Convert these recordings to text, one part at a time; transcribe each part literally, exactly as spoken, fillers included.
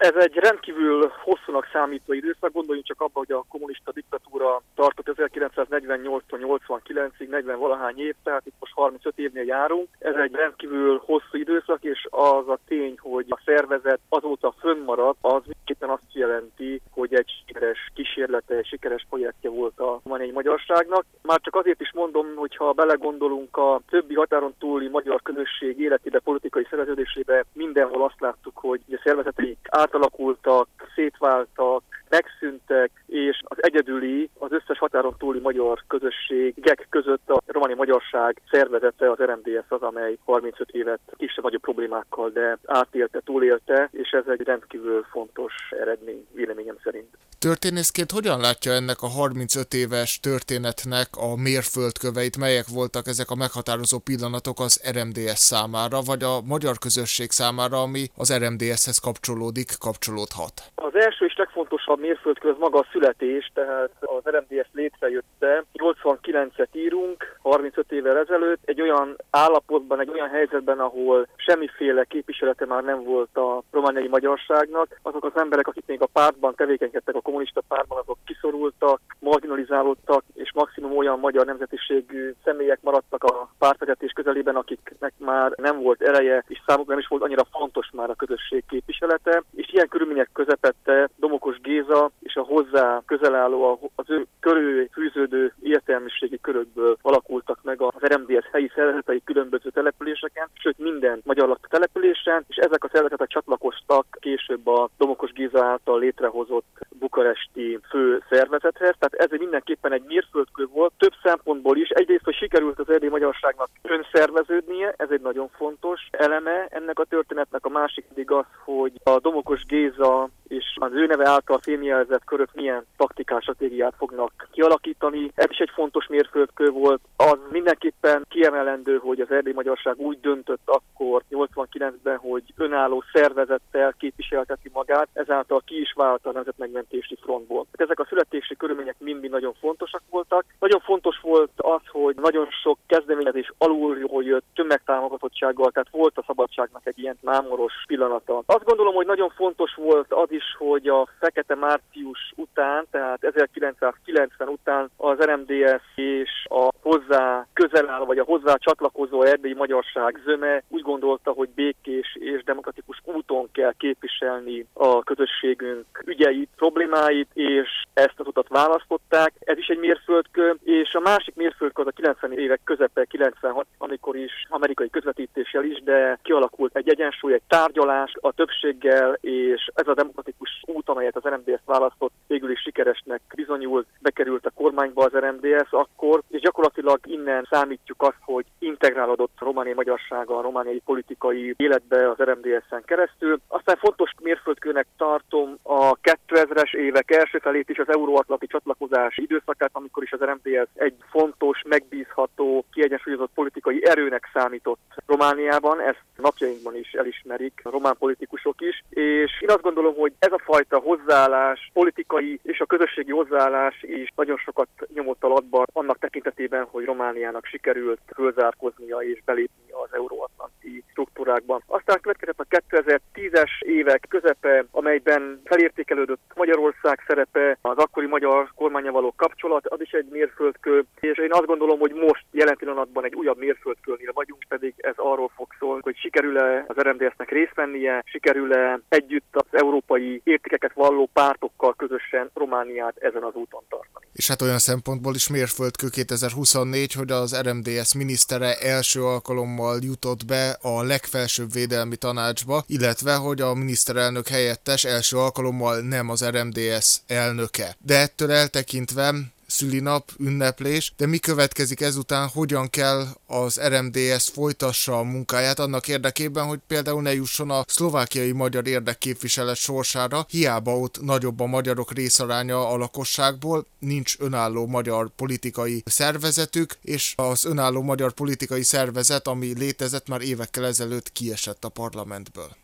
Ez egy rendkívül hosszúnak számító időszak, gondoljunk csak abba, hogy a kommunista diktatúra tartott ezerkilencszáznegyvennyolctól nyolcvankilencig, negyven valahány év, tehát itt most harmincöt évnél járunk. Ez egy rendkívül hosszú időszak, és az a tény, hogy a szervezet azóta fönnmaradt, az mindenképpen azt jelenti, hogy egy sikeres kísérlete, egy sikeres projektje volt a romániai magyarságnak. Már csak azért is mondom, hogyha belegondolunk a többi határon túli magyar közösség életébe, politikai szerveződésébe, mindenhol azt láttuk, hogy a szervezeteik átalakultak, szétváltak, megszűntek, és az egyedüli, az összes határon túli magyar közösségek között a romániai magyarság szervezete, az er em dé es az, amely harmincöt évet kisebb-nagyobb problémákkal, de átélte, túlélte, és ez egy rendkívül fontos eredmény, véleményem szerint. Történészként hogyan látja ennek a harmincöt éves történetnek a mérföldköveit, melyek voltak ezek a meghatározó pillanatok az er em dé es számára, vagy a magyar közösség számára, ami az er em dé eshez kapcsolódik, kapcsolódhat? Az első és legfontosabb mérföldkő az maga a születés, tehát az er em dé es létrejötte. nyolcvankilencet írunk, harmincöt évvel ezelőtt, egy olyan állapotban, egy olyan helyzetben, ahol semmiféle képviselete már nem volt a romániai magyarságnak. Azok az emberek, akik még a pártban tevékenykedtek, a kommunista pártban, azok kiszorultak, marginalizálódtak, és maximum olyan magyar nemzetiségű személyek maradtak a pártvezetés közelében, akiknek már nem volt ereje, és számukra nem is volt annyira fontos már a közösség képviselete. És ilyen körülmények közepette Domokos Géza és a hozzá közel álló, az ő körül fűződő értelmiségi körökből alakultak meg az er em dé es helyi szervezetei különböző településeken, sőt minden magyar lakta településen, és ezek a szervezetek csatlakoztak később a Domokos Géza által létrehozott bukaresti fő szervezethez, tehát ez mindenképpen egy mérföldkő volt, több szempontból is. Egyrészt, hogy sikerült az erdélyi magyarságnak önszerveződnie, ez egy nagyon fontos eleme ennek a történetnek, a másik pedig az, hogy a Domokos Géza és az ő neve által fémjelzett körök milyen taktikás stratégiát fognak kialakítani. Ez is egy fontos mérföldkő volt. Az mindenképpen kiemelendő, hogy az erdélyi magyarság úgy döntött akkor nyolcvankilencben, hogy önálló szervezettel képviselteti magát, ezáltal ki is vált a Nemzetmegmentési Frontból. Ezek a születési körülmények mind-mind nagyon fontosak voltak. Nagyon fontos volt az, hogy nagyon sok kezdeményezés alulról jött tömegtámogatottsággal, tehát volt a szabadságnak egy ilyen mámoros pillanata. Azt gondolom, hogy nagyon fontos volt az is, hogy a Fekete Március után, tehát ezerkilencszázkilencven után az er em dé es és a hozzá közel áll, vagy a hozzá csatlakozó erdélyi magyarság zöme úgy gondolta, hogy békés és demokratikus úton kell képviselni a közösségünk ügyeit, problémáit, és ezt az utat választották. Ez is egy mérföldkő, és a másik mérföldkő az a kilencvenes évek közepe, kilencvenhat, amikor is amerikai közvetítéssel is, de kialakult egy egyensúly, egy tárgyalás a többséggel, és ez a demokratikus út, amelyet az er em dé es választott, végül is sikeresnek bizonyult, bekerült a kormányba az er em dé es akkor, és gyakorlatilag innen számítjuk azt, hogy integrálódott a romániai magyarsága a romániai politikai életbe az er em dé esen keresztül. Aztán fontos mérföldkőnek tartom a kétezres évek első felét is, az euróatlanti csatlakozás időszakát, amikor is az er em dé es egy fontos, megbízható, kiegyensúlyozott politikai erőnek számított Romániában, ezt napjainkban is elismerik a román politikusok is, és én azt gondolom, hogy ez a fajta hozzáállás, politikai és a közösségi hozzáállás is nagyon sokat nyomott alatba annak tekintetében, hogy Romániának sikerült fölzárkoznia és belépni az euróatlanti struktúrákban. Aztán következett a kétezer-tízes évek közepe, amelyben felértékelődött Magyarország szerepe, az akkori magyar kormánnyal való kapcsolat, az is egy mérföldkő, és én azt gondolom, hogy most jelen pillanatban egy újabb mérföldkőnél vagyunk, pedig ez arról fog szólni, hogy sikerül-e az er em dé esnek részt vennie, sikerül-e együtt az európai értékeket valló pártokkal közösen Romániát ezen az úton tartani. És hát olyan szempontból is mérföldkő kétezer-huszonnégy, hogy az er em dé es minisztere első alkalommal jutott be a legfelsőbb védelmi tanácsba, illetve hogy a miniszterelnök helyettes első alkalommal nem az er em dé es elnöke. De ettől eltekintve szülinap, ünneplés, de mi következik ezután, hogyan kell az er em dé es folytassa a munkáját annak érdekében, hogy például ne jusson a szlovákiai magyar érdekképviselet sorsára, hiába ott nagyobb a magyarok részaránya a lakosságból, nincs önálló magyar politikai szervezetük, és az önálló magyar politikai szervezet, ami létezett már évekkel ezelőtt, kiesett a parlamentből. Több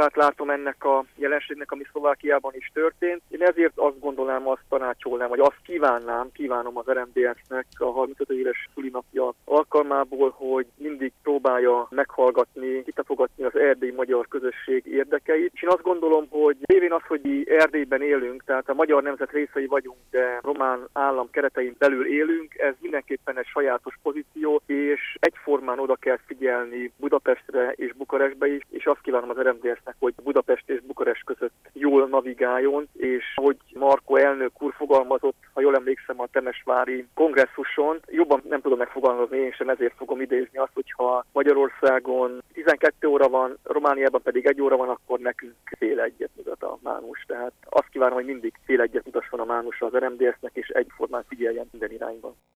okát látom ennek a jelenségnek, ami Szlovákiában is történt. Én ezért azt gondolnám, azt tanácsolnám, vagy azt kívánnám, kívánom az er em dé es-nek a harmincöt éves szülinapja alkalmából, hogy mindig próbálja meghallgatni, kitapogatni az erdélyi magyar közösség érdekeit. És én azt gondolom, hogy lévén az, hogy mi Erdélyben élünk, tehát a magyar nemzet részei vagyunk, de román állam keretein belül élünk, ez mindenképpen egy sajátos pozíció, és egyformán oda kell figyelni Budapestre és Bukarestbe is, és azt kívánom az er em dé es-nek, hogy Budapest és Bukarest között jól navigáljon, és hogy Markó elnök úr fogalmazott, ha jól emlékszem, a temesvári kongresszuson, jobban nem tudom megfogalmazni, én sem ezért fogom idézni azt, hogyha Magyarországon tizenkét óra van, Romániában pedig egy óra van, akkor nekünk fél egyet mutat a Mánus. Tehát azt kívánom, hogy mindig fél egyet mutasson a Mánusra az er em dé es-nek, és egyformán figyeljen minden irányban.